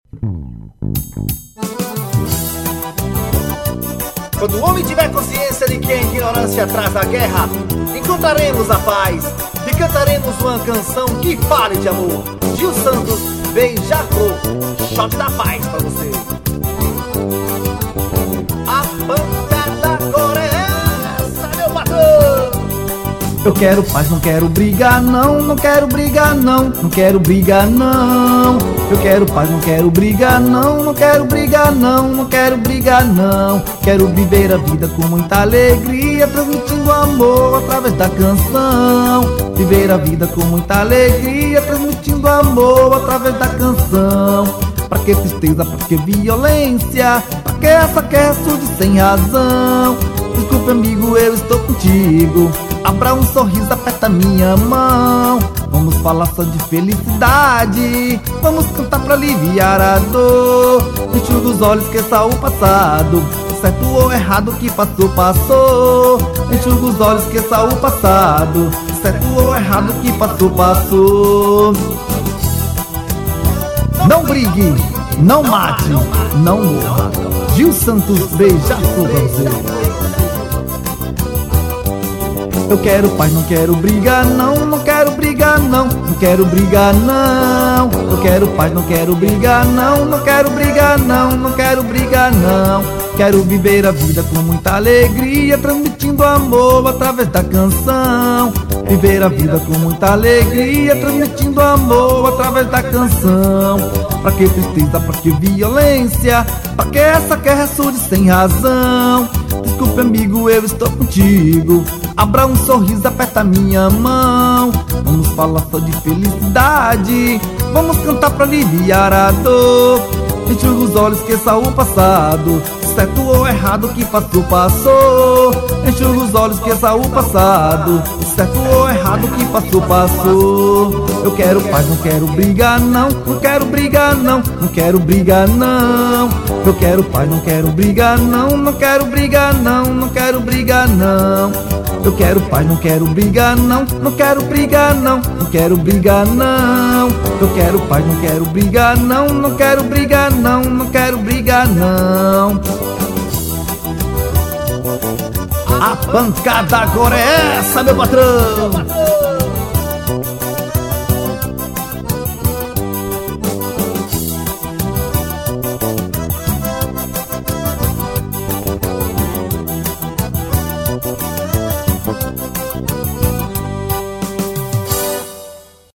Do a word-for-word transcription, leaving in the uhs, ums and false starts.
Quando o homem tiver consciência de que a ignorância traz a guerra, encontraremos a paz e cantaremos uma canção que fale de amor. Gil Santos, Beija-Flor, shot da paz pra você. A pancada agora é essa, meu patrão. Eu quero paz, não quero brigar não, não quero brigar não, não quero brigar não. Eu quero paz, não quero brigar não, não quero brigar não, não quero brigar não. Quero viver a vida com muita alegria, transmitindo amor através da canção. Viver a vida com muita alegria, transmitindo amor através da canção. Pra que tristeza, pra que violência, pra que essa guerra surge sem razão? Desculpa amigo, eu estou contigo. Abra um sorriso, aperta minha mão. Vamos falar só de felicidade, vamos cantar pra aliviar a dor. Enxuga os olhos, esqueça o passado, certo ou errado que passou, passou. Enxuga os olhos, esqueça o passado, certo ou errado que passou, passou. Não brigue, não mate, não morra. Gil Santos, Beija-Flor pra você. Eu quero paz, não quero brigar não, não quero brigar não, não quero brigar não. Eu quero paz, não quero brigar não, não quero brigar não, não quero brigar não. Quero viver a vida com muita alegria, transmitindo amor através da canção. Viver a vida com muita alegria, transmitindo amor através da canção. Pra que tristeza, pra que violência, pra que essa guerra surge sem razão? Desculpe amigo, eu estou contigo. Abra um sorriso, aperta minha mão. Vamos falar só de felicidade, vamos cantar pra aliviar a dor. Enxuga os olhos, esqueça o passado, certo ou errado que passou, passou. Enxuga os olhos, esqueça o passado, certo ou errado que passou, passou. Eu quero paz, não quero brigar não, não quero brigar não, não quero brigar não. Eu quero paz, não quero brigar não, não quero brigar não, não quero brigar não. Eu quero paz, não quero brigar não, não quero brigar não, não quero brigar não. Eu quero paz, não quero brigar não, não quero brigar não, não quero brigar não. A pancada agora é essa, meu patrão.